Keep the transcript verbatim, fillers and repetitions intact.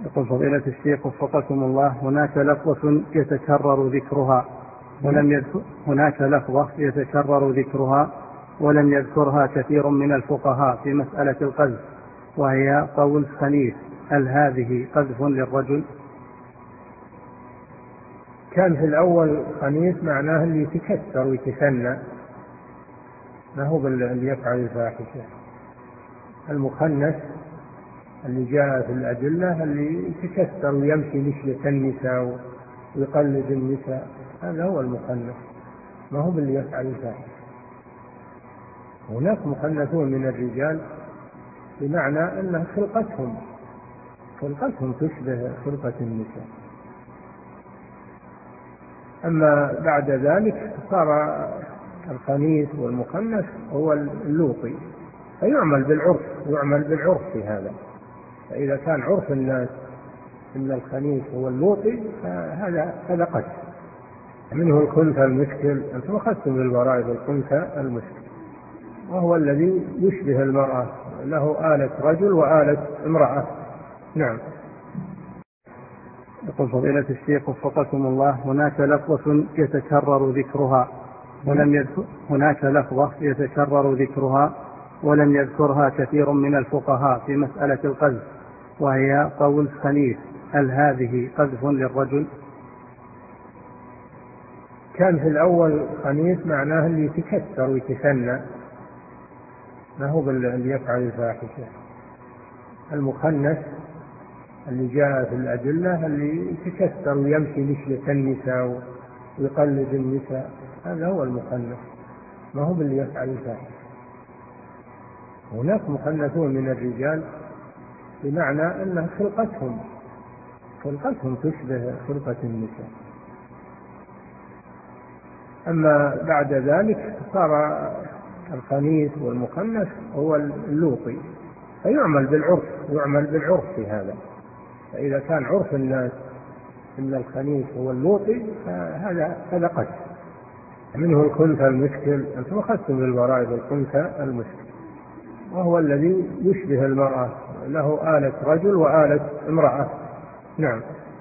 يقول فضيلة الشيخ وفقكم الله، هناك لفظة يتكرر ذكرها ولم يذكر هناك لفظة يتكرر ذكرها ولم يذكرها كثير من الفقهاء في مسألة القذف، وهي قول خنيف، هل هذه قذف للرجل؟ كان في الأول خنيف معناه اللي يتكسر ويتثنى، ما هو اللي يفعل الفاحشة. المخنث اللي جاء في الأدلة اللي يتكسر ويمشي مشية النساء ويقلد النساء، هذا هو المخنث، ما هو اللي يفعل الفاحشة. هناك مخنثون من الرجال بمعنى أن خلقتهم خلقتهم تشبه خلقة النساء. أما بعد ذلك صار الخنيث والمخنث هو اللوطي، فيعمل بالعرف يعمل بالعرف في هذا. فإذا كان عرف الناس إن الخنيث هو اللوطي فهذا هذا قتل. منه الخنثى المشكل، أنتم أخذتم بالورائد الخنثى المشكل، وهو الذي يشبه المرأة، له آلة رجل وآلة امرأة. نعم. يقول فضيلة الشيخ وفقكم الله، هناك لفظة يتكرر ذكرها ولم يذكر هناك لفظة يتكرر ذكرها ولم يذكرها كثير من الفقهاء في مسألة القذف، وهي قول خنيف، هل هذه قذف للرجل؟ كان في الأول خنيف معناه اللي يتكسر ويتثنى، ما هو اللي يفعل الفاحشة. المخنث اللي جاء في الأدلة اللي يتكسر ويمشي مشية النساء ويقلد النساء، هذا هو المخنث، ما هو اللي يفعل الفاحشة. هناك مخنثون من الرجال بمعنى أن خلقتهم خلقتهم تشبه خلقة النساء. أما بعد ذلك صار الخنيث والمخنث هو اللوطي، فيعمل بالعرف يعمل بالعرف في هذا. فإذا كان عرف الناس إن الخنيث هو اللوطي فهذا هذا قتل. منه الخنثى المشكل، أنتم أخذتم بالورائد الخنثى المشكل، وهو الذي يشبه المرأة، له آلة رجل وآلة امرأة. نعم.